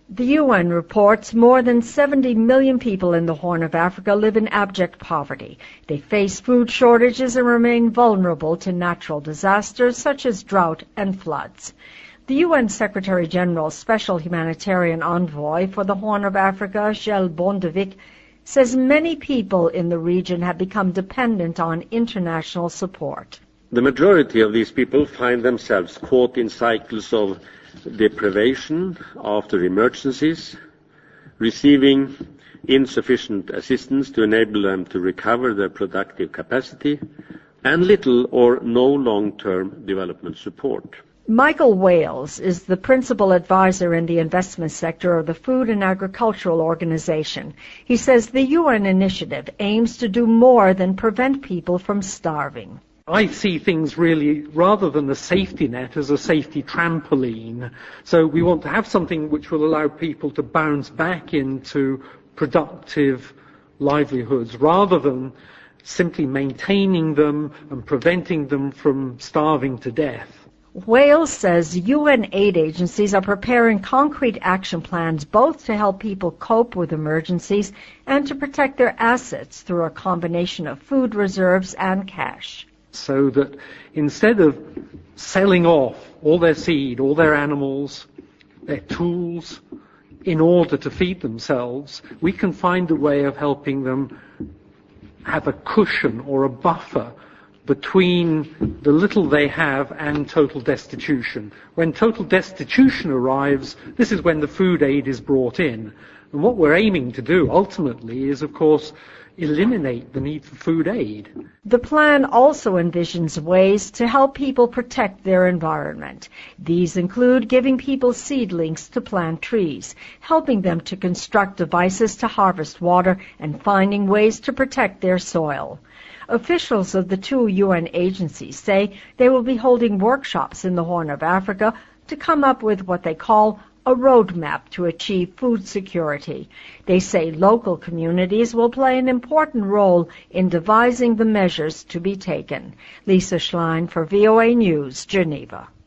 The UN reports more than 70 million people in the Horn of Africa live in abject poverty. They face food shortages and remain vulnerable to natural disasters such as drought and floods. The UN Secretary-General's Special Humanitarian Envoy for the Horn of Africa, Kjell Bondevik, says many people in the region have become dependent on international support. The majority of these people find themselves caught in cycles of deprivation after emergencies, receiving insufficient assistance to enable them to recover their productive capacity, and little or no long-term development support. Michael Wales is the principal advisor in the investment sector of the Food and Agricultural Organization. He says the UN initiative aims to do more than prevent people from starving. I see things really, rather than a safety net, as a safety trampoline. So we want to have something which will allow people to bounce back into productive livelihoods, rather than simply maintaining them and preventing them from starving to death. Wales says UN aid agencies are preparing concrete action plans both to help people cope with emergencies and to protect their assets through a combination of food reserves and cash. So that instead of selling off all their seed, all their animals, their tools, in order to feed themselves, we can find a way of helping them have a cushion or a buffer between the little they have and total destitution. When total destitution arrives, this is when the food aid is brought in. And what we're aiming to do ultimately is, of course, eliminate the need for food aid. The plan also envisions ways to help people protect their environment. These include giving people seedlings to plant trees, helping them to construct devices to harvest water, and finding ways to protect their soil. Officials of the two UN agencies say they will be holding workshops in the Horn of Africa to come up with what they call a roadmap to achieve food security. They say local communities will play an important role in devising the measures to be taken. Lisa Schlein for VOA News, Geneva.